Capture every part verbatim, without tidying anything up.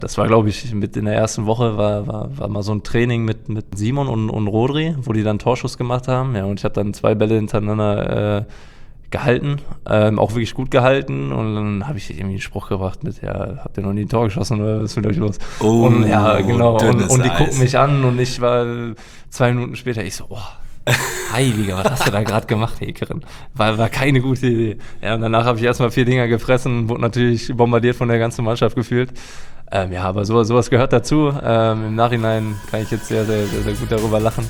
Das war, glaube ich, mit in der ersten Woche war, war, war mal so ein Training mit, mit Simon und, und Rodri, wo die dann Torschuss gemacht haben. Ja, und ich habe dann zwei Bälle hintereinander äh, gehalten, ähm, auch wirklich gut gehalten. Und dann habe ich irgendwie einen Spruch gebracht mit, ja, habt ihr noch nie ein Tor geschossen oder was ist mit euch los? Oh, und ja, genau. Und, und die Eis. gucken mich an und ich war zwei Minuten später, ich so, boah. Heiliger, was hast du da gerade gemacht, Hekerin? War, war keine gute Idee. Ja, und danach habe ich erstmal vier Dinger gefressen, wurde natürlich bombardiert von der ganzen Mannschaft gefühlt. Ähm, ja, aber sowas, sowas gehört dazu. Ähm, Im Nachhinein kann ich jetzt sehr, sehr, sehr, sehr gut darüber lachen.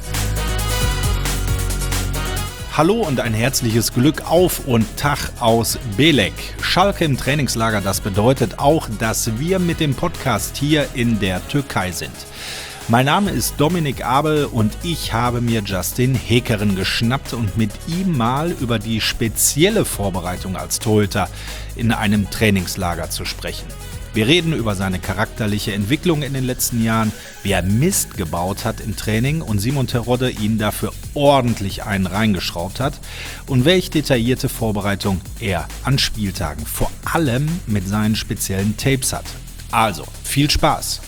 Hallo und ein herzliches Glück auf und Tag aus Belek. Schalke im Trainingslager, das bedeutet auch, dass wir mit dem Podcast hier in der Türkei sind. Mein Name ist Dominik Abel und ich habe mir Justin Hekerin geschnappt und mit ihm mal über die spezielle Vorbereitung als Torhüter in einem Trainingslager zu sprechen. Wir reden über seine charakterliche Entwicklung in den letzten Jahren, wie er Mist gebaut hat im Training und Simon Terodde ihn dafür ordentlich einen reingeschraubt hat und welche detaillierte Vorbereitung er an Spieltagen vor allem mit seinen speziellen Tapes hat. Also, viel Spaß!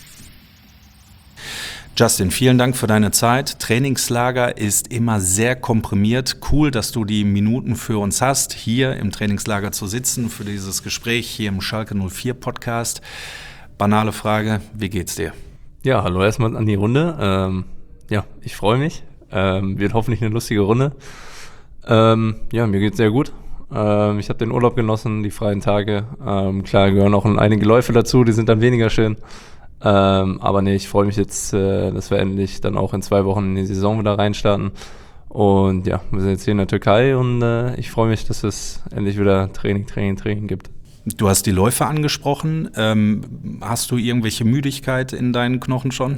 Justin, vielen Dank für deine Zeit. Trainingslager ist immer sehr komprimiert. Cool, dass du die Minuten für uns hast, hier im Trainingslager zu sitzen, für dieses Gespräch hier im Schalke null vier Podcast. Banale Frage, wie geht's dir? Ja, hallo erstmal an die Runde. Ähm, ja, ich freue mich. Ähm, wird hoffentlich eine lustige Runde. Ähm, ja, mir geht's sehr gut. Ähm, ich habe den Urlaub genossen, die freien Tage. Ähm, klar gehören auch einige Läufe dazu, die sind dann weniger schön. Ähm, aber nee, ich freue mich jetzt, äh, dass wir endlich dann auch in zwei Wochen in die Saison wieder reinstarten. Und ja, wir sind jetzt hier in der Türkei und äh, ich freue mich, dass es endlich wieder Training, Training, Training gibt. Du hast die Läufe angesprochen. Ähm, hast du irgendwelche Müdigkeit in deinen Knochen schon?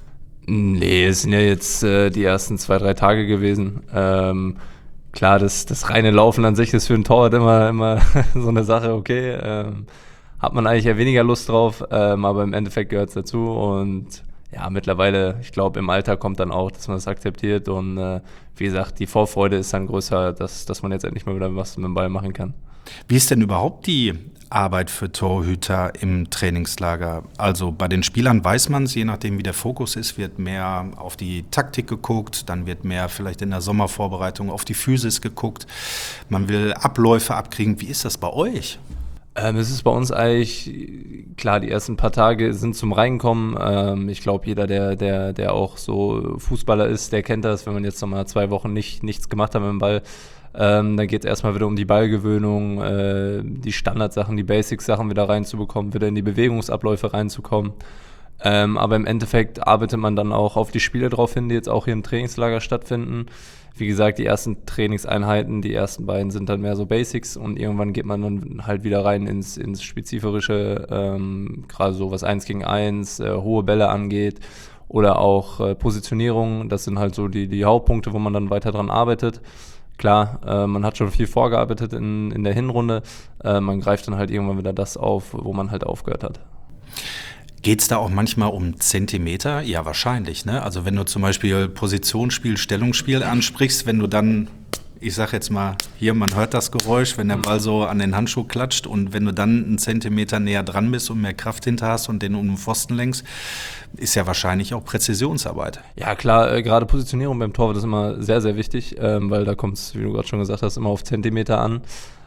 Nee, es sind ja jetzt äh, die ersten zwei, drei Tage gewesen. Ähm, klar, das, das reine Laufen an sich ist für einen Torwart immer, immer so eine Sache, okay. Ähm, hat man eigentlich eher weniger Lust drauf, ähm, aber im Endeffekt gehört es dazu und ja, mittlerweile, ich glaube, im Alter kommt dann auch, dass man das akzeptiert und äh, wie gesagt, die Vorfreude ist dann größer, dass, dass man jetzt endlich mal wieder was mit dem Ball machen kann. Wie ist denn überhaupt die Arbeit für Torhüter im Trainingslager? Also bei den Spielern weiß man es, je nachdem wie der Fokus ist, wird mehr auf die Taktik geguckt, dann wird mehr vielleicht in der Sommervorbereitung auf die Physis geguckt, man will Abläufe abkriegen. Wie ist das bei euch? Ähm, es ist bei uns eigentlich, klar, die ersten paar Tage sind zum Reinkommen. Ähm, ich glaube, jeder, der, der, der auch so Fußballer ist, der kennt das, wenn man jetzt nochmal zwei Wochen nicht, nichts gemacht hat mit dem Ball. Ähm, dann geht es erstmal wieder um die Ballgewöhnung, äh, die Standardsachen, die Basic-Sachen wieder reinzubekommen, wieder in die Bewegungsabläufe reinzukommen. Ähm, aber im Endeffekt arbeitet man dann auch auf die Spiele drauf hin, die jetzt auch hier im Trainingslager stattfinden. Wie gesagt, die ersten Trainingseinheiten, die ersten beiden sind dann mehr so Basics und irgendwann geht man dann halt wieder rein ins, ins Spezifische, ähm, gerade so was eins gegen eins, äh, hohe Bälle angeht oder auch äh, Positionierung. Das sind halt so die, die Hauptpunkte, wo man dann weiter dran arbeitet. Klar, äh, man hat schon viel vorgearbeitet in, in der Hinrunde, äh, man greift dann halt irgendwann wieder das auf, wo man halt aufgehört hat. Geht es da auch manchmal um Zentimeter? Ja, wahrscheinlich, ne? Also wenn du zum Beispiel Positionsspiel, Stellungsspiel ansprichst, wenn du dann, ich sag jetzt mal, hier, man hört das Geräusch, wenn der Ball so an den Handschuh klatscht und wenn du dann einen Zentimeter näher dran bist und mehr Kraft hinter hast und den um den Pfosten lenkst, ist ja wahrscheinlich auch Präzisionsarbeit. Ja klar, äh, gerade Positionierung beim Torwart ist immer sehr, sehr wichtig, ähm, weil da kommt es, wie du gerade schon gesagt hast, immer auf Zentimeter an.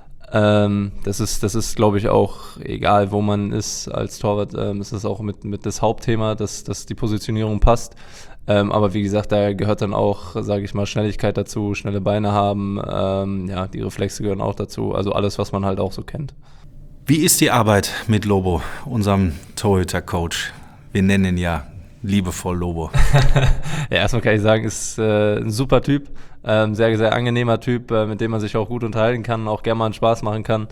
Ähm, das ist, das ist, glaube ich, auch egal, wo man ist als Torwart, ähm, ist das auch mit, mit das Hauptthema, dass, dass die Positionierung passt. Ähm, aber wie gesagt, da gehört dann auch, sage ich mal, Schnelligkeit dazu, schnelle Beine haben, ähm, ja, die Reflexe gehören auch dazu, also alles, was man halt auch so kennt. Wie ist die Arbeit mit Lobo, unserem Torhüter-Coach? Wir nennen ihn ja liebevoll Lobo. Ja, erstmal kann ich sagen, ist äh, ein super Typ. Ähm, sehr, sehr angenehmer Typ, äh, mit dem man sich auch gut unterhalten kann, auch gerne mal einen Spaß machen kann.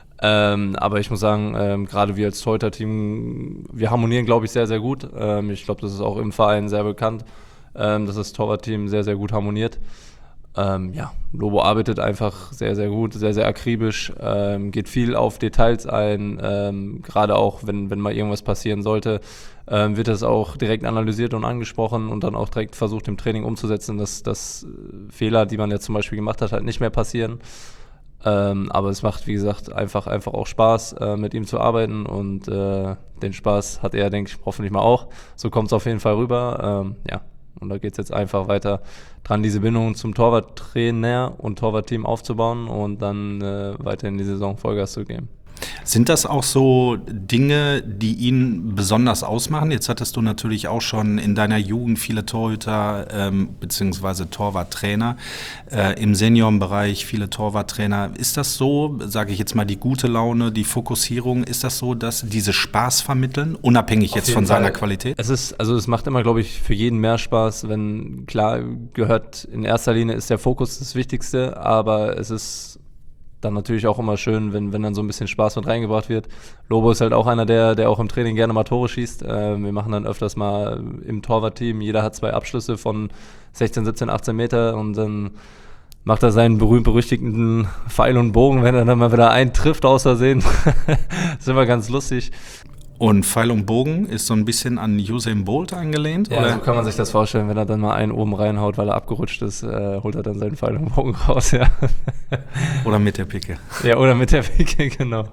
Ähm, aber ich muss sagen, ähm, gerade wir als Torhüter-Team, wir harmonieren, glaube ich, sehr, sehr gut. Ähm, ich glaube, das ist auch im Verein sehr bekannt, ähm, dass das Torwart-Team sehr, sehr gut harmoniert. Ähm, ja, Lobo arbeitet einfach sehr, sehr gut, sehr, sehr akribisch, ähm, geht viel auf Details ein, ähm, gerade auch, wenn, wenn mal irgendwas passieren sollte, ähm, wird das auch direkt analysiert und angesprochen und dann auch direkt versucht im Training umzusetzen, dass, dass Fehler, die man jetzt zum Beispiel gemacht hat, halt nicht mehr passieren. Ähm, aber es macht, wie gesagt, einfach, einfach auch Spaß, äh, mit ihm zu arbeiten und äh, den Spaß hat er, denke ich, hoffentlich mal auch. So kommt es auf jeden Fall rüber. Ähm, ja, und da geht es jetzt einfach weiter dran, diese Bindung zum Torwarttrainer und Torwartteam aufzubauen und dann äh, weiter in die Saison Vollgas zu geben. Sind das auch so Dinge, die ihn besonders ausmachen? Jetzt hattest du natürlich auch schon in deiner Jugend viele Torhüter ähm, bzw. Torwarttrainer, äh, im Seniorenbereich viele Torwarttrainer. Ist das so, sage ich jetzt mal, die gute Laune, die Fokussierung, ist das so, dass diese Spaß vermitteln, unabhängig jetzt von seiner Qualität? Es ist, also es macht immer, glaube ich, für jeden mehr Spaß, wenn, klar, gehört in erster Linie ist der Fokus das Wichtigste, aber es ist dann natürlich auch immer schön, wenn, wenn dann so ein bisschen Spaß mit reingebracht wird. Lobo ist halt auch einer, der, der auch im Training gerne mal Tore schießt. Äh, wir machen dann öfters mal im Torwartteam, jeder hat zwei Abschlüsse von sechzehn, siebzehn, achtzehn Meter und dann macht er seinen berühmt-berüchtigten Pfeil und Bogen, wenn er dann mal wieder einen trifft aus Versehen. Das ist immer ganz lustig. Und Pfeil und Bogen ist so ein bisschen an Usain Bolt angelehnt? Ja, oder? so kann man sich das vorstellen, wenn er dann mal einen oben reinhaut, weil er abgerutscht ist, äh, holt er dann seinen Pfeil und Bogen raus, ja. Oder mit der Picke. Ja, oder mit der Picke, genau.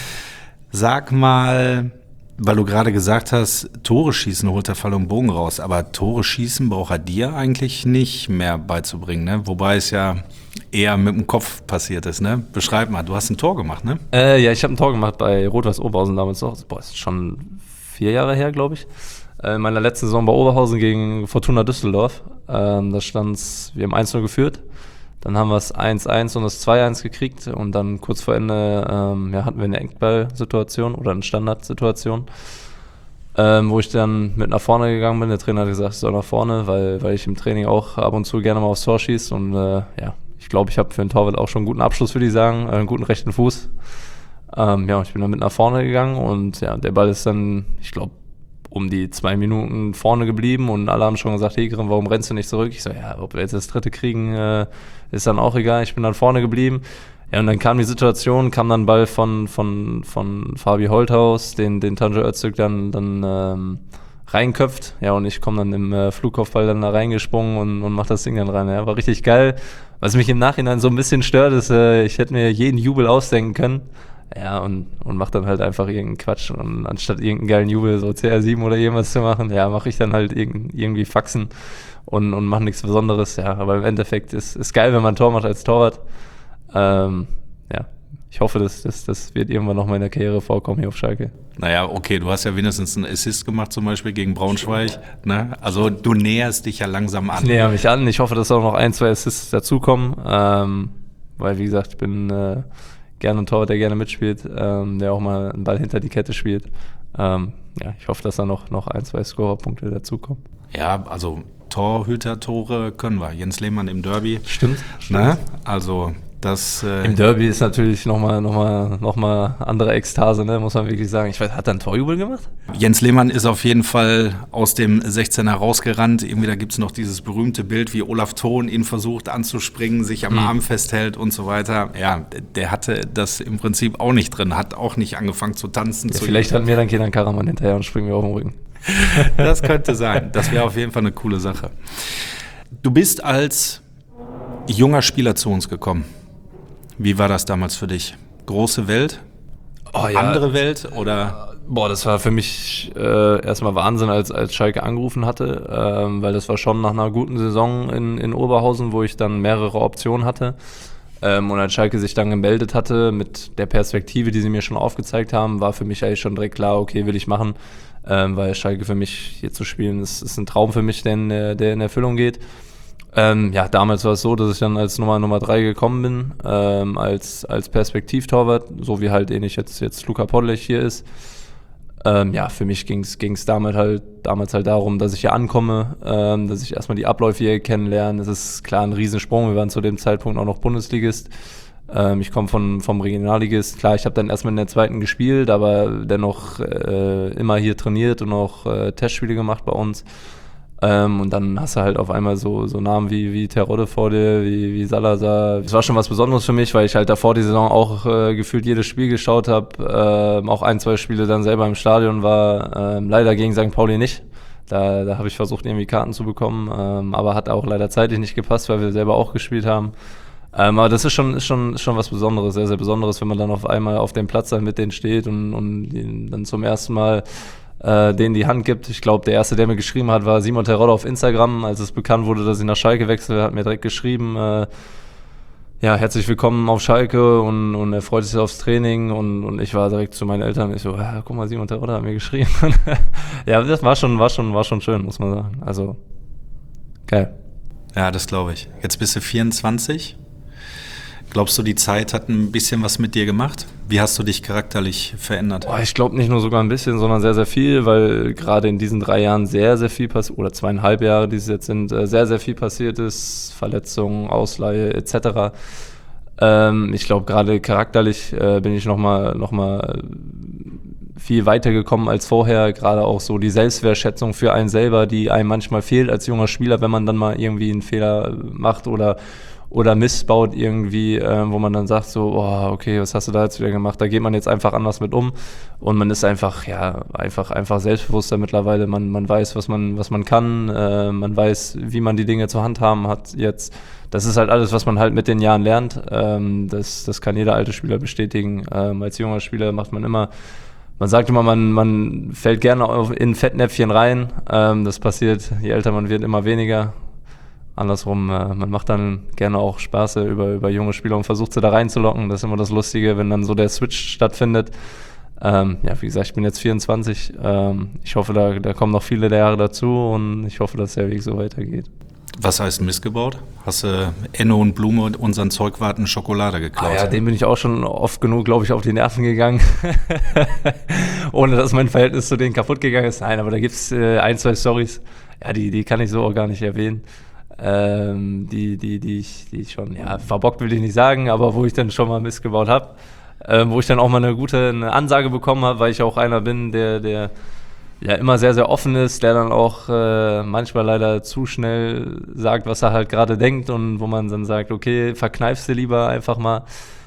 Sag mal, weil du gerade gesagt hast, Tore schießen holt der Pfeil und Bogen raus, aber Tore schießen braucht er dir eigentlich nicht mehr beizubringen, ne? Wobei es ja eher mit dem Kopf passiert ist, ne? Beschreib mal, du hast ein Tor gemacht, ne? Äh, ja, ich habe ein Tor gemacht bei Rot-Weiß Oberhausen damals noch. Boah, ist schon vier Jahre her, glaube ich. Äh, in meiner letzten Saison bei Oberhausen gegen Fortuna Düsseldorf. Ähm, da stand's, wir haben eins null geführt. Dann haben wir es eins eins und das zwei eins gekriegt. Und dann kurz vor Ende ähm, ja, hatten wir eine Eckball-Situation oder eine Standardsituation, ähm, wo ich dann mit nach vorne gegangen bin. Der Trainer hat gesagt, ich soll nach vorne, weil, weil ich im Training auch ab und zu gerne mal aufs Tor schieße. Und äh, ja, ich glaube, ich habe für einen Torwart auch schon einen guten Abschluss, würde ich sagen, einen guten rechten Fuß. Ähm, ja, ich bin dann mit nach vorne gegangen und ja, der Ball ist dann, ich glaube, um die zwei Minuten vorne geblieben und alle haben schon gesagt, Hegeren, warum rennst du nicht zurück? Ich so, ja, ob wir jetzt das dritte kriegen, äh, ist dann auch egal. Ich bin dann vorne geblieben. Ja, und dann kam die Situation, kam dann Ball von, von, von Fabi Holthaus, den, den Tanju Öztürk dann, dann ähm, reinköpft. Ja, und ich komme dann im äh, Flugkopfball dann da reingesprungen und, und mach das Ding dann rein. Ja, war richtig geil. Was mich im Nachhinein so ein bisschen stört, ist, äh, ich hätte mir jeden Jubel ausdenken können. Ja, und, und mach dann halt einfach irgendeinen Quatsch. Und anstatt irgendeinen geilen Jubel, so C R sieben oder irgendwas zu machen, ja, mache ich dann halt irgend, irgendwie Faxen und, und mache nichts Besonderes. Ja, aber im Endeffekt ist es geil, wenn man ein Tor macht als Torwart. Ähm, ja, ich hoffe, das, das, das wird irgendwann noch mal in der Karriere vorkommen hier auf Schalke. Naja, okay, du hast ja wenigstens einen Assist gemacht, zum Beispiel gegen Braunschweig. Ne? Also du näherst dich ja langsam an. Ich näher mich an. Ich hoffe, dass auch noch ein, zwei Assists dazukommen. Ähm, weil, wie gesagt, ich bin äh, gerne ein Torwart, der gerne mitspielt, ähm, der auch mal einen Ball hinter die Kette spielt. Ähm, ja, ich hoffe, dass da noch, noch ein, zwei Scorerpunkte dazukommen. Ja, also Torhüter-Tore können wir. Jens Lehmann im Derby. Stimmt. Ne? Also das... Äh Im Derby ist natürlich nochmal noch mal, noch mal andere Ekstase, ne? Muss man wirklich sagen. Ich weiß, hat er einen Torjubel gemacht? Jens Lehmann ist auf jeden Fall aus dem sechzehner rausgerannt. Irgendwie da gibt es noch dieses berühmte Bild, wie Olaf Thon ihn versucht anzuspringen, sich am mhm. Arm festhält und so weiter. Ja, der hatte das im Prinzip auch nicht drin, hat auch nicht angefangen zu tanzen. Ja, zu vielleicht hatten wir dann Kenan Karaman hinterher und springen wir auf den Rücken. Das könnte sein. Das wäre auf jeden Fall eine coole Sache. Du bist als junger Spieler zu uns gekommen. Wie war das damals für dich? Große Welt? Oh, ja. Andere Welt? Oder? Boah, das war für mich äh, erstmal Wahnsinn, als, als Schalke angerufen hatte, ähm, weil das war schon nach einer guten Saison in, in Oberhausen, wo ich dann mehrere Optionen hatte. Ähm, und als Schalke sich dann gemeldet hatte mit der Perspektive, die sie mir schon aufgezeigt haben, war für mich eigentlich schon direkt klar, okay, will ich machen, ähm, weil Schalke für mich hier zu spielen, ist, ist ein Traum für mich, der in, der in Erfüllung geht. Ähm, ja, damals war es so, dass ich dann als Nummer Nummer drei gekommen bin, ähm, als, als Perspektivtorwart, so wie halt ähnlich jetzt, jetzt Luka Podlech hier ist. Ähm, ja, für mich ging es damals halt, damals halt darum, dass ich hier ankomme, ähm, dass ich erstmal die Abläufe hier kennenlerne. Das ist klar ein Riesensprung, wir waren zu dem Zeitpunkt auch noch Bundesligist. Ähm, ich komme von vom Regionalligist. Klar, ich habe dann erstmal in der zweiten gespielt, aber dennoch äh, immer hier trainiert und auch äh, Testspiele gemacht bei uns. Ähm, und dann hast du halt auf einmal so, so Namen wie, wie Terodde vor dir, wie, wie Salazar. Es war schon was Besonderes für mich, weil ich halt davor die Saison auch äh, gefühlt jedes Spiel geschaut habe. Ähm, auch ein, zwei Spiele dann selber im Stadion war. Ähm, leider gegen Sankt Pauli nicht. Da, da habe ich versucht, irgendwie Karten zu bekommen. Ähm, aber hat auch leider zeitlich nicht gepasst, weil wir selber auch gespielt haben. Ähm, aber das ist schon, ist schon, ist schon was Besonderes, sehr, sehr Besonderes, wenn man dann auf einmal auf dem Platz dann mit denen steht und, und dann zum ersten Mal äh, denen die Hand gibt. Ich glaube, der Erste, der mir geschrieben hat, war Simon Terodde auf Instagram. Als es bekannt wurde, dass ich nach Schalke wechsle, hat mir direkt geschrieben, äh, ja, herzlich willkommen auf Schalke und, und er freut sich aufs Training und, und ich war direkt zu meinen Eltern, ich so, ja, guck mal, Simon Terodde hat mir geschrieben. Ja, das war schon, war schon, war schon schön, muss man sagen. Also, geil. Ja, das glaube ich. Jetzt bist du vierundzwanzig. Glaubst du, die Zeit hat ein bisschen was mit dir gemacht? Wie hast du dich charakterlich verändert? Boah, ich glaube nicht nur sogar ein bisschen, sondern sehr, sehr viel, weil gerade in diesen drei Jahren sehr, sehr viel passiert, oder zweieinhalb Jahre, die es jetzt sind, sehr, sehr viel passiert ist. Verletzungen, Ausleihe et cetera. Ähm, ich glaube, gerade charakterlich äh, bin ich nochmal noch mal viel weiter gekommen als vorher. Gerade auch so die Selbstwertschätzung für einen selber, die einem manchmal fehlt als junger Spieler, wenn man dann mal irgendwie einen Fehler macht oder oder Mist baut irgendwie, äh, wo man dann sagt so, oh, okay, was hast du da jetzt wieder gemacht? Da geht man jetzt einfach anders mit um und man ist einfach, ja, einfach, einfach selbstbewusster mittlerweile. Man, man weiß, was man, was man kann, äh, man weiß, wie man die Dinge zur Hand haben hat jetzt. Das ist halt alles, was man halt mit den Jahren lernt. Ähm, das, das kann jeder alte Spieler bestätigen. Ähm, als junger Spieler macht man immer, man sagt immer, man, man fällt gerne auf, in Fettnäpfchen rein. Ähm, das passiert, je älter man wird, immer weniger. Andersrum, äh, man macht dann gerne auch Spaße über, über junge Spieler und versucht sie da reinzulocken. Das ist immer das Lustige, wenn dann so der Switch stattfindet. Ähm, ja, wie gesagt, ich bin jetzt vierundzwanzig. Ähm, ich hoffe, da, da kommen noch viele der Jahre dazu und ich hoffe, dass der Weg so weitergeht. Was heißt Mist gebaut? Hast du Enno und Blume und unseren Zeugwarten Schokolade geklaut? Ah ja, dem bin ich auch schon oft genug, glaube ich, auf die Nerven gegangen. Ohne, dass mein Verhältnis zu denen kaputt gegangen ist. Nein, aber da gibt es äh, ein, zwei Storys, ja, die, die kann ich so auch gar nicht erwähnen. Ähm, die, die, die, ich, die ich schon, ja, verbockt will ich nicht sagen, aber wo ich dann schon mal Mist gebaut habe, ähm, wo ich dann auch mal eine gute eine Ansage bekommen habe, weil ich auch einer bin, der, der ja immer sehr, sehr offen ist, der dann auch äh, manchmal leider zu schnell sagt, was er halt gerade denkt und wo man dann sagt, okay, verkneifst du lieber einfach mal.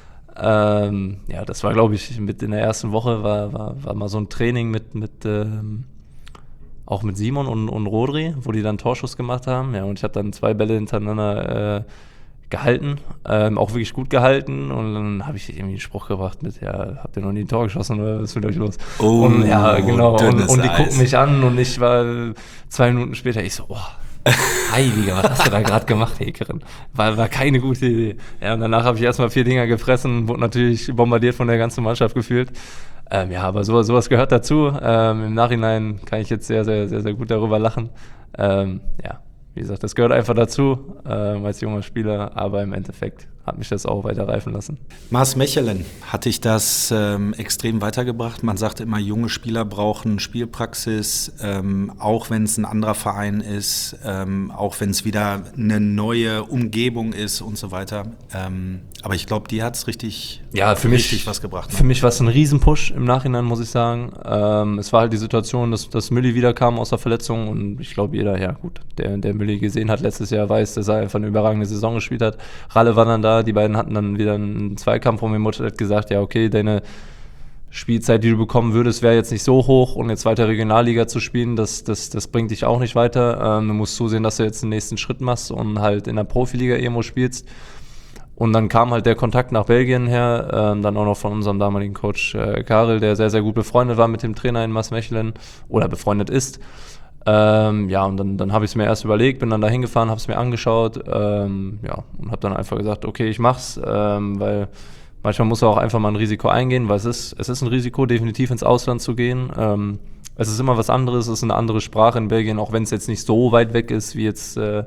Ähm, ja, das war, glaube ich, mit in der ersten Woche war, war, war mal so ein Training mit, mit ähm, auch mit Simon und, und Rodri, wo die dann Torschuss gemacht haben. Ja, und ich habe dann zwei Bälle hintereinander äh, gehalten, ähm, auch wirklich gut gehalten. Und dann habe ich irgendwie einen Spruch gebracht mit, ja, habt ihr noch nie ein Tor geschossen oder was ist mit euch los? Oh, und ja, genau. Und, und die Eis. gucken mich an und ich war zwei Minuten später, ich so, oh, Heiliger, was hast du da gerade gemacht, Hekerin? War, war keine gute Idee. Ja, und danach habe ich erstmal vier Dinger gefressen, wurde natürlich bombardiert von der ganzen Mannschaft gefühlt. Ähm, ja, aber sowas, sowas gehört dazu. Ähm, Im Nachhinein kann ich jetzt sehr, sehr, sehr, sehr gut darüber lachen. Ähm, ja, wie gesagt, das gehört einfach dazu ähm, als junger Spieler, aber im Endeffekt hat mich das auch weiter reifen lassen. Mars Mechelen, hat dich das ähm, extrem weitergebracht? Man sagt immer, junge Spieler brauchen Spielpraxis, ähm, auch wenn es ein anderer Verein ist, ähm, auch wenn es wieder eine neue Umgebung ist und so weiter. Ähm, aber ich glaube, dir hat es richtig, ja, für richtig mich, was gebracht. Ne? Für mich war es ein Riesenpush im Nachhinein, muss ich sagen. Ähm, es war halt die Situation, dass, dass Mülli wiederkam aus der Verletzung und ich glaube, jeder, ja gut, der, der Mülli gesehen hat letztes Jahr, weiß, dass er einfach eine überragende Saison gespielt hat. Ralle war dann da, die beiden hatten dann wieder einen Zweikampf und mir Mutter hat gesagt, ja okay, deine Spielzeit, die du bekommen würdest, wäre jetzt nicht so hoch und jetzt weiter Regionalliga zu spielen, das, das, das bringt dich auch nicht weiter. Ähm, du musst zusehen, dass du jetzt den nächsten Schritt machst und halt in der Profiliga irgendwo spielst. Und dann kam halt der Kontakt nach Belgien her, ähm, dann auch noch von unserem damaligen Coach äh, Karel, der sehr, sehr gut befreundet war mit dem Trainer in Mars Mechelen oder befreundet ist. Ähm, ja, und dann, dann habe ich es mir erst überlegt, bin dann da hingefahren, habe es mir angeschaut, ähm, ja, und habe dann einfach gesagt, okay, ich mach's, ähm, weil manchmal muss er auch einfach mal ein Risiko eingehen, weil es ist, es ist ein Risiko, definitiv ins Ausland zu gehen. Ähm, es ist immer was anderes, es ist eine andere Sprache in Belgien, auch wenn es jetzt nicht so weit weg ist, wie jetzt äh,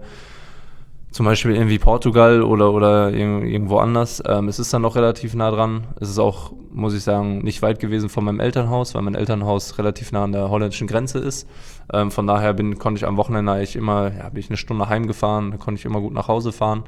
zum Beispiel irgendwie Portugal oder, oder irgendwo anders. Ähm, es ist dann noch relativ nah dran. Es ist auch, muss ich sagen, nicht weit gewesen von meinem Elternhaus, weil mein Elternhaus relativ nah an der holländischen Grenze ist. Ähm, von daher bin, konnte ich am Wochenende eigentlich immer, ja, bin ich eine Stunde heimgefahren, da konnte ich immer gut nach Hause fahren.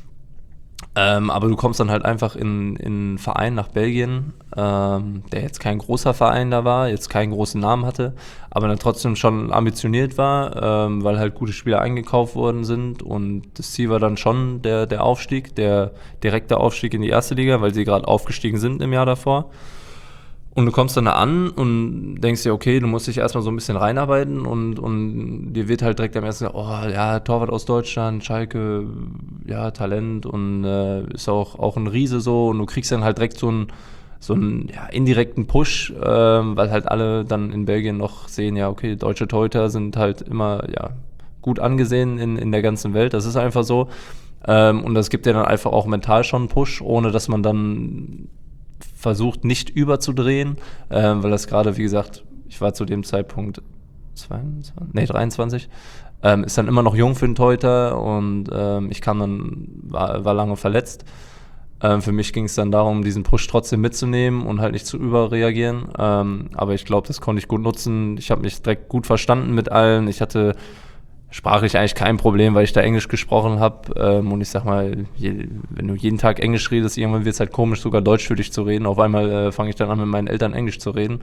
Ähm, aber du kommst dann halt einfach in, in einen Verein nach Belgien, ähm, der jetzt kein großer Verein da war, jetzt keinen großen Namen hatte, aber dann trotzdem schon ambitioniert war, ähm, weil halt gute Spieler eingekauft worden sind und das Ziel war dann schon der, der Aufstieg, der direkte Aufstieg in die erste Liga, weil sie gerade aufgestiegen sind im Jahr davor. Und du kommst dann da an und denkst dir, okay, du musst dich erstmal so ein bisschen reinarbeiten und, und dir wird halt direkt am ersten gesagt, oh ja, Torwart aus Deutschland, Schalke, ja, Talent und äh, ist auch, auch ein Riese so und du kriegst dann halt direkt so einen, so einen ja, indirekten Push, äh, weil halt alle dann in Belgien noch sehen, ja, okay, deutsche Torhüter sind halt immer, ja, gut angesehen in, in der ganzen Welt, das ist einfach so. Ähm, und das gibt dir dann einfach auch mental schon einen Push, ohne dass man dann versucht, nicht überzudrehen, ähm, weil das gerade, wie gesagt, ich war zu dem Zeitpunkt zweiundzwanzig, nee, dreiundzwanzig, ähm, ist dann immer noch jung für einen Torhüter und ähm, ich kam dann, war, war lange verletzt. Ähm, für mich ging es dann darum, diesen Push trotzdem mitzunehmen und halt nicht zu überreagieren, ähm, aber ich glaube, das konnte ich gut nutzen. Ich habe mich direkt gut verstanden mit allen. Ich hatte sprachlich eigentlich kein Problem, weil ich da Englisch gesprochen habe. Ähm, und ich sag mal, je, wenn du jeden Tag Englisch redest, irgendwann wird es halt komisch, sogar Deutsch für dich zu reden. Auf einmal äh, fange ich dann an, mit meinen Eltern Englisch zu reden.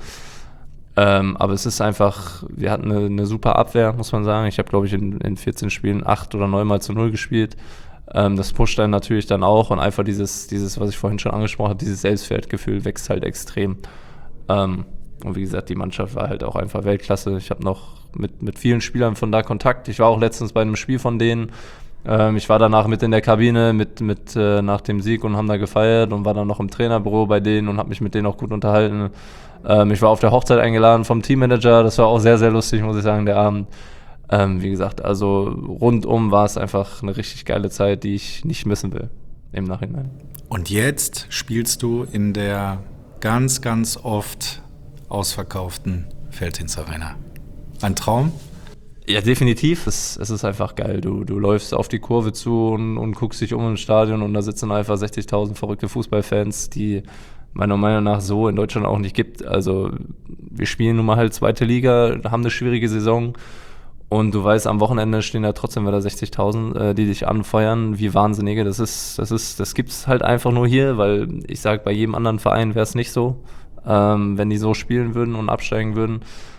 Ähm, aber es ist einfach, wir hatten eine, eine super Abwehr, muss man sagen. Ich habe, glaube ich, in, in vierzehn Spielen acht oder neun Mal zu null gespielt. Ähm, das pusht dann natürlich dann auch. Und einfach dieses, dieses, was ich vorhin schon angesprochen habe, dieses Selbstwertgefühl wächst halt extrem. Ähm, Und wie gesagt, die Mannschaft war halt auch einfach Weltklasse. Ich habe noch mit, mit vielen Spielern von da Kontakt. Ich war auch letztens bei einem Spiel von denen. Ähm, ich war danach mit in der Kabine mit, mit äh, nach dem Sieg und haben da gefeiert und war dann noch im Trainerbüro bei denen und habe mich mit denen auch gut unterhalten. Ähm, ich war auf der Hochzeit eingeladen vom Teammanager. Das war auch sehr, sehr lustig, muss ich sagen, der Abend. Ähm, wie gesagt, also rundum war es einfach eine richtig geile Zeit, die ich nicht missen will im Nachhinein. Und jetzt spielst du in der ganz, ganz oft ausverkauften Veltins Arena. Ein Traum? Ja, definitiv. Es, es ist einfach geil. Du, du läufst auf die Kurve zu und, und guckst dich um im Stadion und da sitzen einfach sechzigtausend verrückte Fußballfans, die meiner Meinung nach so in Deutschland auch nicht gibt. Also wir spielen nun mal halt zweite Liga, haben eine schwierige Saison und du weißt, am Wochenende stehen da trotzdem wieder sechzigtausend, äh, die dich anfeuern, wie Wahnsinnige. Das ist, das ist, das gibt's halt einfach nur hier, weil ich sag, bei jedem anderen Verein wäre es nicht so. Ähm, wenn die so spielen würden und absteigen würden.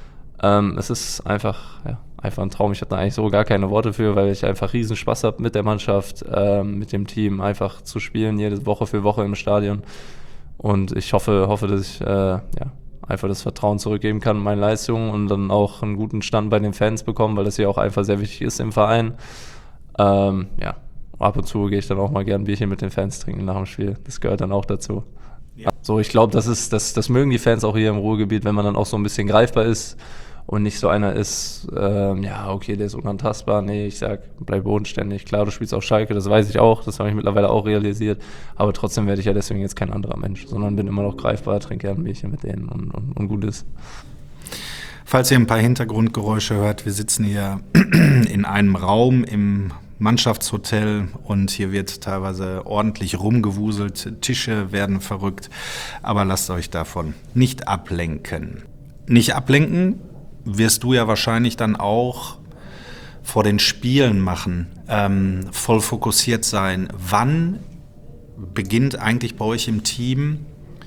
Ähm, es ist einfach, ja, einfach ein Traum. Ich habe da eigentlich so gar keine Worte für, weil ich einfach riesen Spaß habe mit der Mannschaft, ähm, mit dem Team, einfach zu spielen, jede Woche für Woche im Stadion. Und ich hoffe, hoffe, dass ich äh, ja, einfach das Vertrauen zurückgeben kann in meine Leistungen und dann auch einen guten Stand bei den Fans bekommen, weil das ja auch einfach sehr wichtig ist im Verein. Ähm, ja, ab und zu gehe ich dann auch mal gern ein Bierchen mit den Fans trinken nach dem Spiel. Das gehört dann auch dazu. Ja. So, ich glaube, das ist, das, das mögen die Fans auch hier im Ruhrgebiet, wenn man dann auch so ein bisschen greifbar ist und nicht so einer ist, ähm, ja, okay, der ist unantastbar. Nee, ich sag, bleib bodenständig. Klar, du spielst auf Schalke, das weiß ich auch, das habe ich mittlerweile auch realisiert, aber trotzdem werde ich ja deswegen jetzt kein anderer Mensch, sondern bin immer noch greifbar, trinke gerne ein Bierchen mit denen und, und, und gut ist. Falls ihr ein paar Hintergrundgeräusche hört, wir sitzen hier in einem Raum im Mannschaftshotel und hier wird teilweise ordentlich rumgewuselt, Tische werden verrückt, aber lasst euch davon nicht ablenken. Nicht ablenken wirst du ja wahrscheinlich dann auch vor den Spielen machen, ähm, voll fokussiert sein. Wann beginnt eigentlich bei euch im Team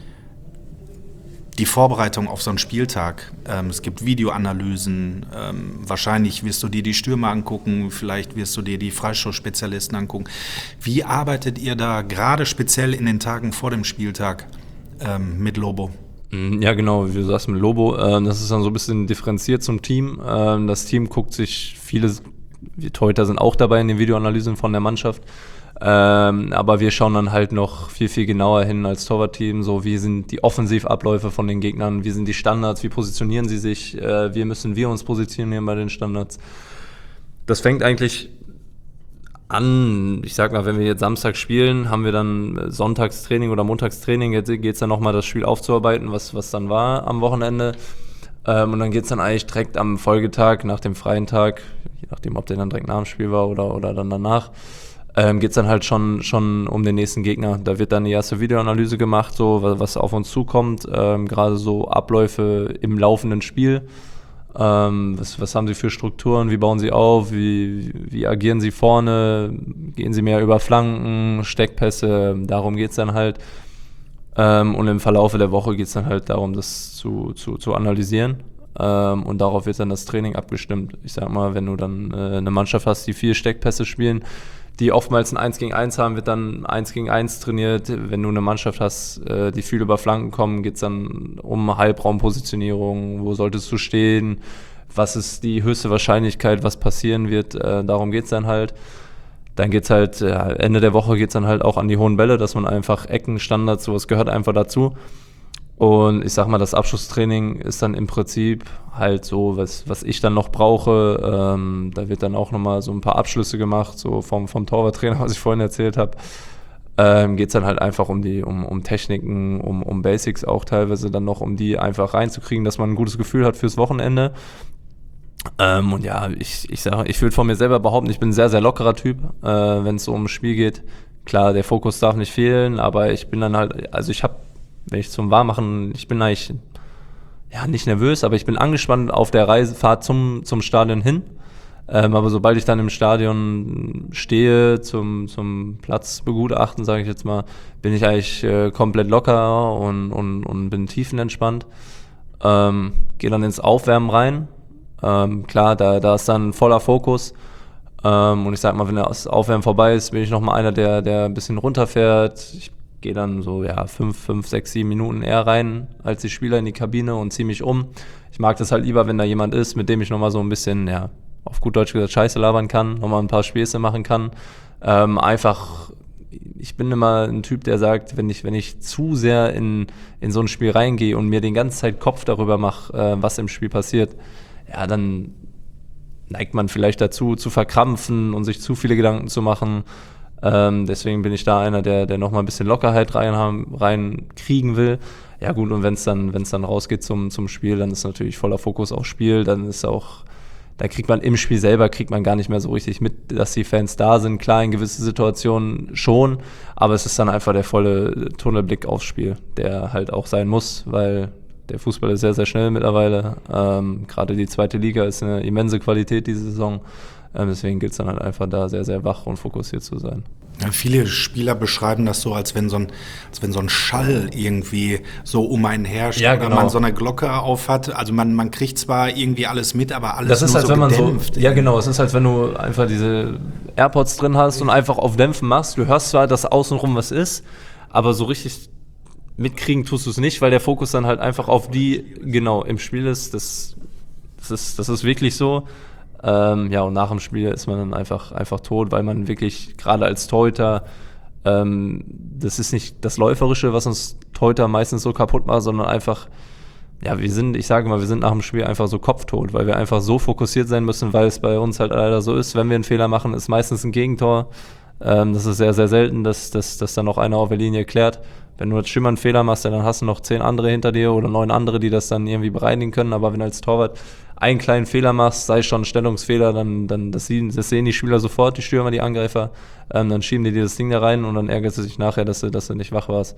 die Vorbereitung auf so einen Spieltag? Ähm, es gibt Videoanalysen, ähm, wahrscheinlich wirst du dir die Stürmer angucken, vielleicht wirst du dir die Freistoßspezialisten angucken. Wie arbeitet ihr da gerade speziell in den Tagen vor dem Spieltag ähm, mit Lobo? Ja, genau, wie du sagst, mit Lobo. Ähm, das ist dann so ein bisschen differenziert zum Team. Ähm, das Team guckt sich viele, wir Torhüter sind auch dabei in den Videoanalysen von der Mannschaft. Ähm, aber wir schauen dann halt noch viel, viel genauer hin als Torwartteam, so wie sind die Offensivabläufe von den Gegnern, wie sind die Standards, wie positionieren sie sich, äh, wie müssen wir uns positionieren bei den Standards. Das fängt eigentlich an, ich sag mal, wenn wir jetzt Samstag spielen, haben wir dann Sonntagstraining oder Montagstraining, jetzt geht's dann nochmal das Spiel aufzuarbeiten, was, was dann war am Wochenende. Ähm, und dann geht's dann eigentlich direkt am Folgetag, nach dem freien Tag, je nachdem, ob der dann direkt nach dem Spiel war oder, oder dann danach, Ähm, geht es dann halt schon, schon um den nächsten Gegner. Da wird dann die erste Videoanalyse gemacht, so was auf uns zukommt, ähm, gerade so Abläufe im laufenden Spiel. Ähm, was, was haben sie für Strukturen, wie bauen sie auf, wie, wie agieren sie vorne, gehen sie mehr über Flanken, Steckpässe, darum geht es dann halt. Ähm, und im Verlaufe der Woche geht es dann halt darum, das zu, zu, zu analysieren. Ähm, und darauf wird dann das Training abgestimmt. Ich sag mal, wenn du dann äh, eine Mannschaft hast, die vier Steckpässe spielen, die oftmals ein eins gegen eins haben, wird dann eins gegen eins trainiert. Wenn du eine Mannschaft hast, die viel über Flanken kommen, geht es dann um Halbraumpositionierung, wo solltest du stehen, was ist die höchste Wahrscheinlichkeit, was passieren wird, darum geht es dann halt. Dann geht's halt, ja, Ende der Woche geht's dann halt auch an die hohen Bälle, dass man einfach Ecken, Standards, sowas gehört einfach dazu. Und ich sag mal, das Abschlusstraining ist dann im Prinzip halt so, was, was ich dann noch brauche. Ähm, da wird dann auch nochmal so ein paar Abschlüsse gemacht, so vom, vom Torwarttrainer, was ich vorhin erzählt habe. Ähm, geht's dann halt einfach um die, um, um Techniken, um, um Basics auch teilweise dann noch, um die einfach reinzukriegen, dass man ein gutes Gefühl hat fürs Wochenende. Ähm, und ja, ich, ich sage, ich würde von mir selber behaupten, ich bin ein sehr, sehr lockerer Typ, äh, wenn es so ums Spiel geht. Klar, der Fokus darf nicht fehlen, aber ich bin dann halt, also ich habe, wenn ich zum Warmmachen, ich bin eigentlich, ja, nicht nervös, aber ich bin angespannt auf der Reisefahrt zum, zum Stadion hin. Ähm, aber sobald ich dann im Stadion stehe, zum, zum Platz begutachten, sage ich jetzt mal, bin ich eigentlich äh, komplett locker und, und, und bin tiefenentspannt. Ähm, gehe dann ins Aufwärmen rein. Ähm, klar, da, da ist dann voller Fokus. Ähm, und ich sag mal, wenn das Aufwärmen vorbei ist, bin ich nochmal einer, der, der ein bisschen runterfährt. Ich gehe dann so ja fünf, fünf, sechs, sieben Minuten eher rein als die Spieler in die Kabine und ziehe mich um. Ich mag das halt lieber, wenn da jemand ist, mit dem ich nochmal so ein bisschen, ja, auf gut Deutsch gesagt, Scheiße labern kann, nochmal ein paar Späße machen kann. Ähm, einfach, ich bin immer ein Typ, der sagt, wenn ich, wenn ich zu sehr in, in so ein Spiel reingehe und mir die ganze Zeit Kopf darüber mache, äh, was im Spiel passiert, ja, dann neigt man vielleicht dazu, zu verkrampfen und sich zu viele Gedanken zu machen. Ähm, deswegen bin ich da einer, der, der nochmal ein bisschen Lockerheit rein haben, rein kriegen will. Ja gut, und wenn es dann, wenn es dann rausgeht zum, zum Spiel, dann ist natürlich voller Fokus aufs Spiel. Dann ist auch, da kriegt man im Spiel selber, kriegt man gar nicht mehr so richtig mit, dass die Fans da sind. Klar, in gewissen Situationen schon, aber es ist dann einfach der volle Tunnelblick aufs Spiel, der halt auch sein muss, weil der Fußball ist sehr, sehr schnell mittlerweile. Ähm, gerade die zweite Liga ist eine immense Qualität diese Saison. Ähm, deswegen gilt es dann halt einfach da sehr, sehr wach und fokussiert zu sein. Ja, viele Spieler beschreiben das so, als wenn so ein, als wenn so ein Schall irgendwie so um einen herrscht, ja, oder genau. man so eine Glocke auf hat. Also man, man kriegt zwar irgendwie alles mit, aber alles das ist nur halt, so wenn man gedämpft. so, ja genau, es ist halt, wenn du einfach diese AirPods drin hast und einfach auf Dämpfen machst. Du hörst zwar, dass außenrum was ist, aber so richtig mitkriegen tust du es nicht, weil der Fokus dann halt einfach auf die, genau, im Spiel ist. Das, das ist, das ist wirklich so. Ähm, ja, und nach dem Spiel ist man dann einfach, einfach tot, weil man wirklich, gerade als Torhüter, ähm, das ist nicht das Läuferische, was uns Torhüter meistens so kaputt macht, sondern einfach, ja, wir sind, ich sage mal, wir sind nach dem Spiel einfach so kopftot, weil wir einfach so fokussiert sein müssen, weil es bei uns halt leider so ist, wenn wir einen Fehler machen, ist meistens ein Gegentor. Ähm, das ist sehr, sehr selten, dass, dass, dass dann noch einer auf der Linie klärt. Wenn du als Schimmer einen Fehler machst, dann hast du noch zehn andere hinter dir oder neun andere, die das dann irgendwie bereinigen können. Aber wenn du als Torwart einen kleinen Fehler machst, sei schon ein Stellungsfehler, dann, dann das, sehen, das sehen die Spieler sofort, die Stürmer, die Angreifer. Ähm, dann schieben die dir das Ding da rein und dann ärgerst du dich nachher, dass du, dass du nicht wach warst.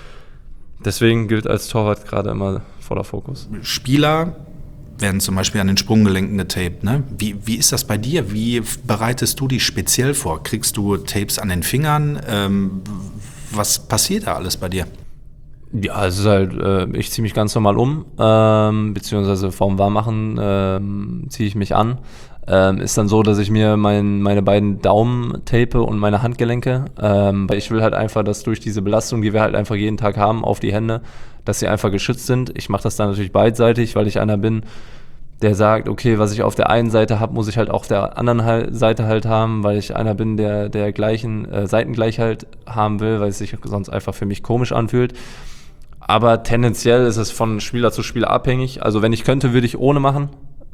Deswegen gilt als Torwart gerade immer voller Fokus. Spieler werden zum Beispiel an den Sprunggelenken getaped, ne? Wie, wie ist das bei dir? Wie bereitest du dich speziell vor? Kriegst du Tapes an den Fingern? Ähm, was passiert da alles bei dir? Ja, es ist halt, äh, ich ziehe mich ganz normal um, ähm, beziehungsweise vorm Warmmachen ähm, ziehe ich mich an. Ähm, ist dann so, dass ich mir mein, meine beiden Daumen tape und meine Handgelenke, ähm, weil ich will halt einfach, dass durch diese Belastung, die wir halt einfach jeden Tag haben auf die Hände, dass sie einfach geschützt sind. Ich mache das dann natürlich beidseitig, weil ich einer bin, der sagt, okay, was ich auf der einen Seite habe, muss ich halt auch auf der anderen halt, Seite halt haben, weil ich einer bin, der der gleichen äh, Seitengleichheit haben will, weil es sich sonst einfach für mich komisch anfühlt. Aber tendenziell ist es von Spieler zu Spieler abhängig. Also wenn ich könnte, würde ich ohne machen.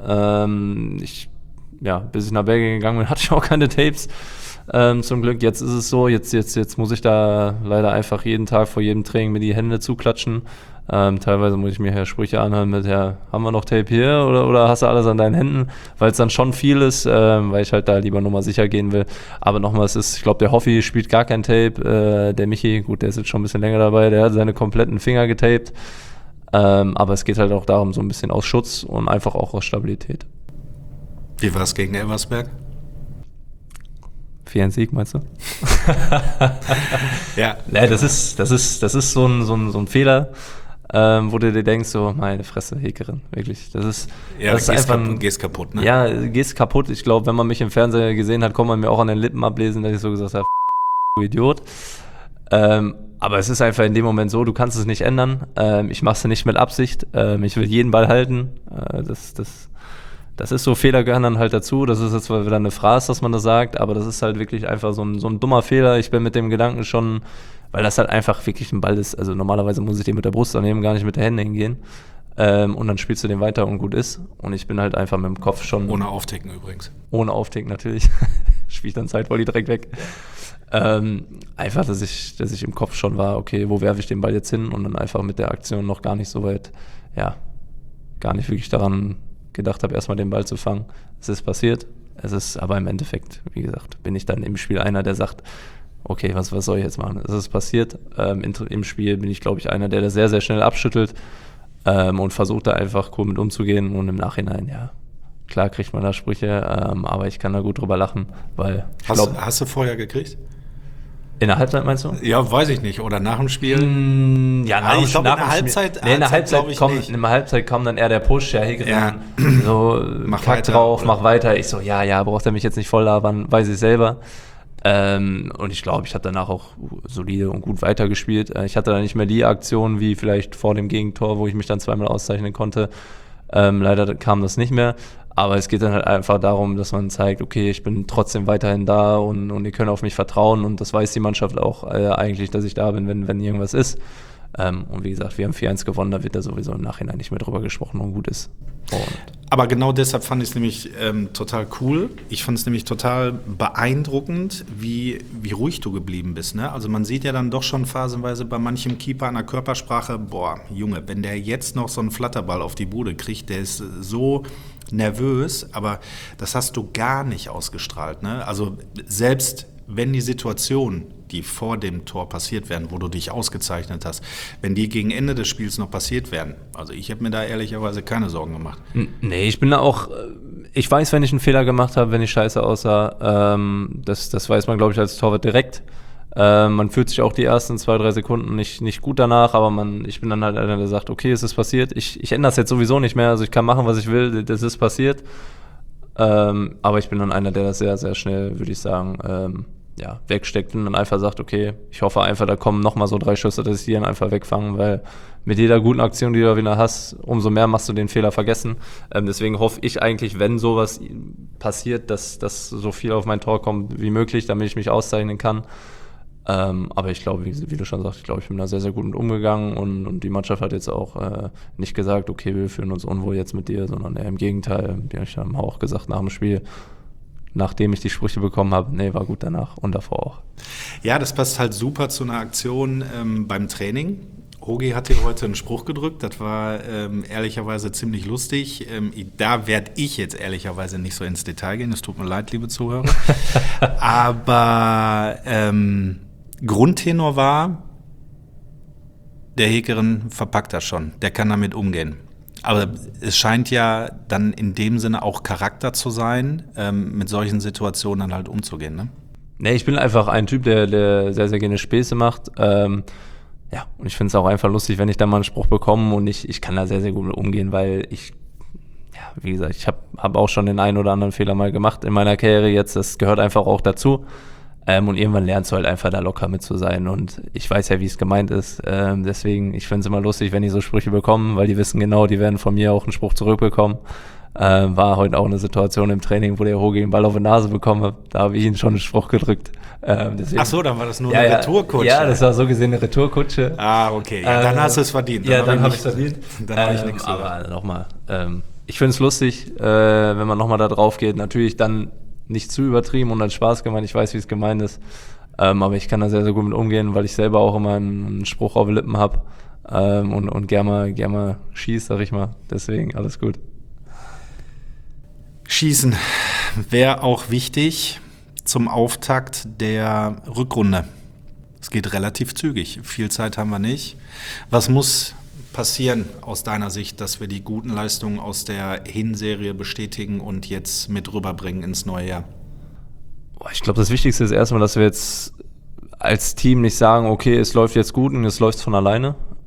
Ähm, ich, ja, bis ich nach Belgien gegangen bin, hatte ich auch keine Tapes. Ähm, zum Glück, jetzt ist es so, jetzt, jetzt, jetzt muss ich da leider einfach jeden Tag vor jedem Training mir die Hände zuklatschen. Ähm, teilweise muss ich mir ja Sprüche anhören mit, ja, haben wir noch Tape hier oder, oder hast du alles an deinen Händen? Weil es dann schon viel ist, ähm, weil ich halt da lieber nochmal sicher gehen will. Aber nochmal, es ist, ich glaube, der Hoffi spielt gar kein Tape. Äh, der Michi, gut, der ist jetzt schon ein bisschen länger dabei, der hat seine kompletten Finger getaped. Ähm, aber es geht halt auch darum, so ein bisschen aus Schutz und einfach auch aus Stabilität. Wie war es gegen Elversberg? vier eins Sieg, meinst du? Ja. Nee, das ist, das ist, das ist so ein, so ein, so ein Fehler. ähm, wo du dir denkst, so, meine Fresse, Hekerin, wirklich. Das ist, ja, das ist gehst einfach. Kaputt, gehst kaputt, ne? Ja, gehst kaputt. Ich glaube, wenn man mich im Fernseher gesehen hat, kann man mir auch an den Lippen ablesen, dass ich so gesagt habe, du Idiot. Ähm, aber es ist einfach in dem Moment so, du kannst es nicht ändern. Ähm, ich mache es nicht mit Absicht. Ähm, ich will jeden Ball halten. Äh, das, das, das ist so, Fehler gehören dann halt dazu. Das ist jetzt wieder eine Phrase, dass man das sagt, aber das ist halt wirklich einfach so ein, so ein dummer Fehler. Ich bin mit dem Gedanken schon, weil das halt einfach wirklich ein Ball ist. Also normalerweise muss ich den mit der Brust annehmen, gar nicht mit der Hände hingehen. Ähm, und dann spielst du den weiter und gut ist. Und ich bin halt einfach mit dem Kopf schon... Ohne Aufticken übrigens. Ohne Aufticken natürlich. Spiel ich dann Zeitvolley direkt weg. Ähm, einfach, dass ich, dass ich im Kopf schon war, okay, wo werfe ich den Ball jetzt hin? Und dann einfach mit der Aktion noch gar nicht so weit, ja, gar nicht wirklich daran gedacht habe, erstmal den Ball zu fangen. Es ist passiert. Es ist aber im Endeffekt, wie gesagt, bin ich dann im Spiel einer, der sagt, okay, was, was soll ich jetzt machen? Es ist passiert. Ähm, in, Im Spiel bin ich, glaube ich, einer, der das sehr, sehr schnell abschüttelt ähm, und versucht da einfach cool mit umzugehen. Und im Nachhinein, ja, klar kriegt man da Sprüche, ähm, aber ich kann da gut drüber lachen, weil ich hast, glaub, hast du vorher gekriegt? In der Halbzeit meinst du? Ja, weiß ich nicht. Oder nach dem Spiel? Mm, ja, nach, ah, ich glaube, in der Spiel. Halbzeit. Nee, in der Halbzeit, Halbzeit, kommt, in der Halbzeit kam dann eher der Push, ja, Hegerin, ja. so, mach kack weiter, drauf, oder? mach weiter. Ich so, ja, ja, braucht er mich jetzt nicht voll labern, weiß ich selber. Ähm, und ich glaube, ich habe danach auch solide und gut weitergespielt. Ich hatte da nicht mehr die Aktion wie vielleicht vor dem Gegentor, wo ich mich dann zweimal auszeichnen konnte. Ähm, leider kam das nicht mehr. Aber es geht dann halt einfach darum, dass man zeigt, okay, ich bin trotzdem weiterhin da und, und ihr könnt auf mich vertrauen. Und das weiß die Mannschaft auch äh, eigentlich, dass ich da bin, wenn, wenn irgendwas ist. Ähm, und wie gesagt, wir haben vier eins gewonnen, da wird da sowieso im Nachhinein nicht mehr drüber gesprochen und gut ist. Und aber genau deshalb fand ich es nämlich ähm, total cool. Ich fand es nämlich total beeindruckend, wie, wie ruhig du geblieben bist. Ne? Also man sieht ja dann doch schon phasenweise bei manchem Keeper an der Körpersprache, boah, Junge, wenn der jetzt noch so einen Flatterball auf die Bude kriegt, der ist so nervös, aber das hast du gar nicht ausgestrahlt. Ne? Also selbst wenn die Situation, die vor dem Tor passiert wären, wo du dich ausgezeichnet hast, wenn die gegen Ende des Spiels noch passiert wären, also ich habe mir da ehrlicherweise keine Sorgen gemacht. Nee, ich bin da auch, ich weiß, wenn ich einen Fehler gemacht habe, wenn ich scheiße aussah, ähm, das, das weiß man, glaube ich, als Torwart direkt. Ähm, man fühlt sich auch die ersten zwei, drei Sekunden nicht, nicht gut danach, aber man, ich bin dann halt einer, der sagt, okay, es ist passiert, ich, ich ändere das jetzt sowieso nicht mehr, also ich kann machen, was ich will, das ist passiert. Ähm, aber ich bin dann einer, der das sehr, sehr schnell, würde ich sagen, ähm, ja, wegsteckt und dann einfach sagt, okay, ich hoffe einfach, da kommen nochmal so drei Schüsse, dass ich die dann einfach wegfange, weil mit jeder guten Aktion, die du wieder hast, umso mehr machst du den Fehler vergessen. Ähm, deswegen hoffe ich eigentlich, wenn sowas passiert, dass, dass so viel auf mein Tor kommt wie möglich, damit ich mich auszeichnen kann. Ähm, aber ich glaube, wie, wie du schon sagst, ich glaube, ich bin da sehr, sehr gut mit umgegangen und, und die Mannschaft hat jetzt auch äh, nicht gesagt, okay, wir fühlen uns unwohl jetzt mit dir, sondern eher im Gegenteil. Die haben auch gesagt nach dem Spiel, nachdem ich die Sprüche bekommen habe, nee, war gut danach und davor auch. Ja, das passt halt super zu einer Aktion ähm, beim Training. Hogi hat dir heute einen Spruch gedrückt, das war ähm, ehrlicherweise ziemlich lustig. Ähm, da werde ich jetzt ehrlicherweise nicht so ins Detail gehen, es tut mir leid, liebe Zuhörer. Aber ähm, Grundtenor war, der Hekerin verpackt das schon, der kann damit umgehen. Aber es scheint ja dann in dem Sinne auch Charakter zu sein, ähm, mit solchen Situationen dann halt umzugehen, ne? Nee, ich bin einfach ein Typ, der, der sehr, sehr gerne Späße macht. Ähm, ja, und ich finde es auch einfach lustig, wenn ich da mal einen Spruch bekomme und ich, ich kann da sehr, sehr gut mit umgehen, weil ich, ja, wie gesagt, ich habe hab auch schon den einen oder anderen Fehler mal gemacht in meiner Karriere jetzt. Das gehört einfach auch dazu. Ähm, und irgendwann lernst du halt einfach da locker mit zu sein und ich weiß ja, wie es gemeint ist. Ähm, deswegen, ich finde es immer lustig, wenn die so Sprüche bekommen, weil die wissen genau, die werden von mir auch einen Spruch zurückbekommen. Ähm, war heute auch eine Situation im Training, wo der Hogi den Ball auf die Nase bekommen hat. Da habe ich ihn schon einen Spruch gedrückt. Ähm, deswegen, Ach so, dann war das nur ja, eine ja, Retourkutsche. Ja, das war so gesehen eine Retourkutsche. Ah, okay. Ja, dann ähm, hast du es verdient. Dann ja, hab dann ich habe ich es nichts- verdient. Dann habe ich Ähm, nichts aber nochmal, ähm, ich finde es lustig, äh, wenn man nochmal da drauf geht. Natürlich dann nicht zu übertrieben und dann Spaß gemeint. Ich weiß, wie es gemeint ist. Ähm, aber ich kann da sehr, sehr gut mit umgehen, weil ich selber auch immer einen, einen Spruch auf den Lippen habe ähm, und, und gerne mal, gern mal schieß, sag ich mal. Deswegen alles gut. Schießen wäre auch wichtig zum Auftakt der Rückrunde. Es geht relativ zügig. Viel Zeit haben wir nicht. Was muss passieren aus deiner Sicht, dass wir die guten Leistungen aus der Hinserie bestätigen und jetzt mit rüberbringen ins neue Jahr? Ich glaube, das Wichtigste ist erstmal, dass wir jetzt als Team nicht sagen, okay, es läuft jetzt gut und es läuft von alleine.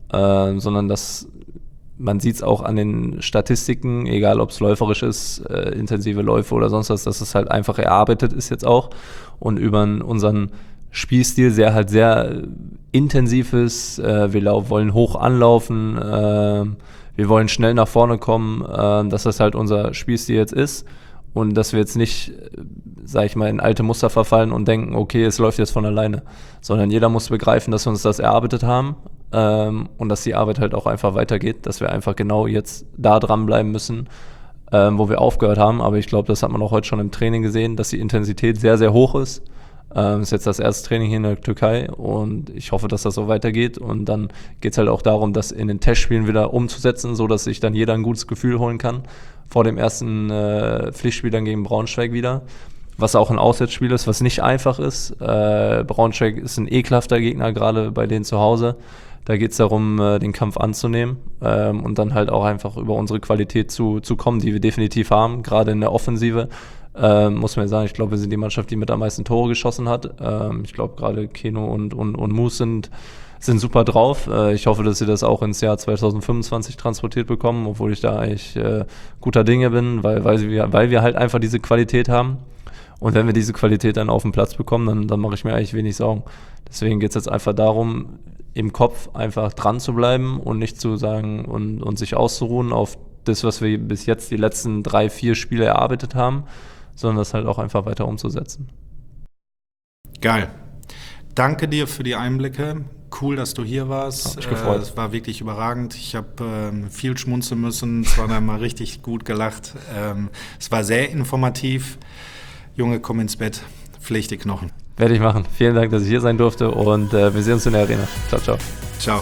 äh, sondern dass man sieht es auch an den Statistiken, egal ob es läuferisch ist, äh, intensive Läufe oder sonst was, dass es halt einfach erarbeitet ist jetzt auch und über unseren Spielstil sehr halt sehr intensiv ist. Äh, wir lau- wollen hoch anlaufen, äh, wir wollen schnell nach vorne kommen, äh, dass das halt unser Spielstil jetzt ist und dass wir jetzt nicht, sag ich mal, in alte Muster verfallen und denken, okay, es läuft jetzt von alleine, sondern jeder muss begreifen, dass wir uns das erarbeitet haben. Ähm, und dass die Arbeit halt auch einfach weitergeht, dass wir einfach genau jetzt da dranbleiben müssen, ähm, wo wir aufgehört haben. Aber ich glaube, das hat man auch heute schon im Training gesehen, dass die Intensität sehr, sehr hoch ist. Ähm, ist jetzt das erste Training hier in der Türkei und ich hoffe, dass das so weitergeht. Und dann geht es halt auch darum, das in den Testspielen wieder umzusetzen, sodass sich dann jeder ein gutes Gefühl holen kann vor dem ersten äh, Pflichtspiel dann gegen Braunschweig wieder. Was auch ein Auswärtsspiel ist, was nicht einfach ist. Äh, Braunschweig ist ein ekelhafter Gegner, gerade bei denen zu Hause. Da geht es darum, äh, den Kampf anzunehmen ähm, und dann halt auch einfach über unsere Qualität zu, zu kommen, die wir definitiv haben. Gerade in der Offensive ähm, muss man ja sagen, ich glaube, wir sind die Mannschaft, die mit am meisten Tore geschossen hat. Ähm, ich glaube, gerade Keno und, und, und Moose sind, sind super drauf. Äh, ich hoffe, dass sie das auch ins Jahr zwanzig fünfundzwanzig transportiert bekommen, obwohl ich da eigentlich äh, guter Dinge bin, weil, weil, wir, weil wir halt einfach diese Qualität haben. Und wenn wir diese Qualität dann auf den Platz bekommen, dann, dann mache ich mir eigentlich wenig Sorgen. Deswegen geht es jetzt einfach darum, im Kopf einfach dran zu bleiben und nicht zu sagen und, und sich auszuruhen auf das, was wir bis jetzt die letzten drei, vier Spiele erarbeitet haben, sondern das halt auch einfach weiter umzusetzen. Geil. Danke dir für die Einblicke. Cool, dass du hier warst. Hat mich gefreut. Äh, es war wirklich überragend. Ich habe ähm, viel schmunzeln müssen. Es war einmal richtig gut gelacht. Ähm, es war sehr informativ. Junge, komm ins Bett. Pflege die Knochen. Werde ich machen. Vielen Dank, dass ich hier sein durfte und äh, wir sehen uns in der Arena. Ciao, ciao. Ciao.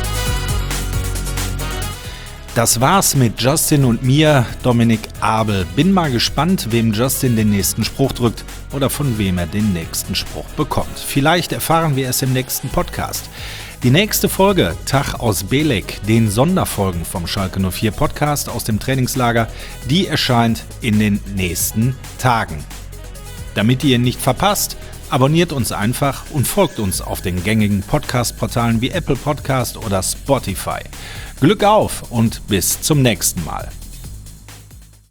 Das war's mit Justin und mir, Dominik Abel. Bin mal gespannt, wem Justin den nächsten Spruch drückt oder von wem er den nächsten Spruch bekommt. Vielleicht erfahren wir es im nächsten Podcast. Die nächste Folge, Tag aus Belek, den Sonderfolgen vom Schalke null vier Podcast aus dem Trainingslager, die erscheint in den nächsten Tagen. Damit ihr ihn nicht verpasst, abonniert uns einfach und folgt uns auf den gängigen Podcast-Portalen wie Apple Podcast oder Spotify. Glück auf und bis zum nächsten Mal.